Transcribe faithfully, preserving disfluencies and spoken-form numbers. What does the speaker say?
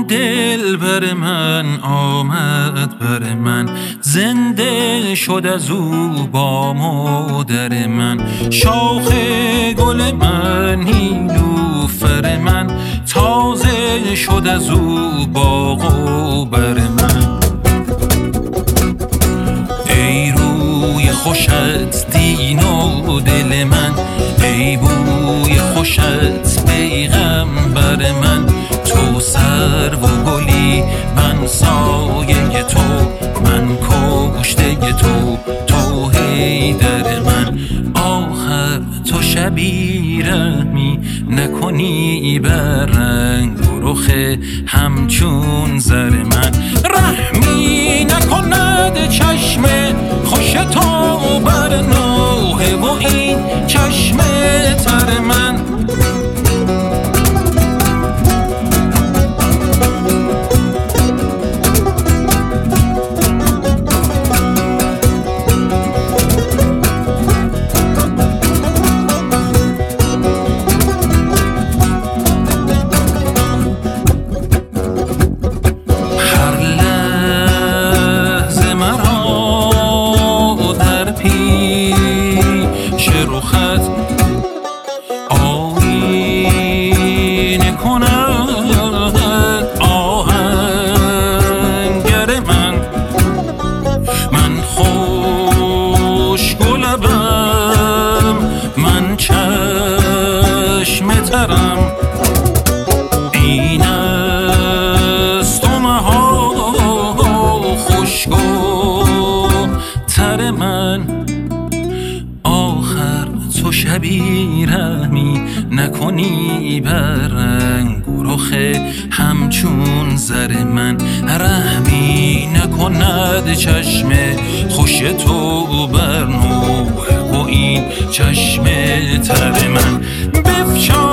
دل بر من آمد بر من، زنده شد از او با مادر من. شاخ گل من نیلوفر من، تازه شد از او باغ و بر من. ای روی خوشت دین و دل من، ای بوی خوشت پیغمبر من. تو سرو و گلی من سایه تو، من کشته تو تو حیدر من. آخر تو شبی رحمی نکنی بر رنگ و رخ همچون زر من. رحمی نکند چشم خوش تو بر نوحه و این چشم تر من. آینه کند آهنگر من، من خوش گلبم، من چشم ترم. این است و مها خوشگو تر من. تو شبی رحمی نکنی بر رنگ و رخ همچون زر من. رحمی نکند چشم خوش تو بر نوحه و این چشم تر من. بفشان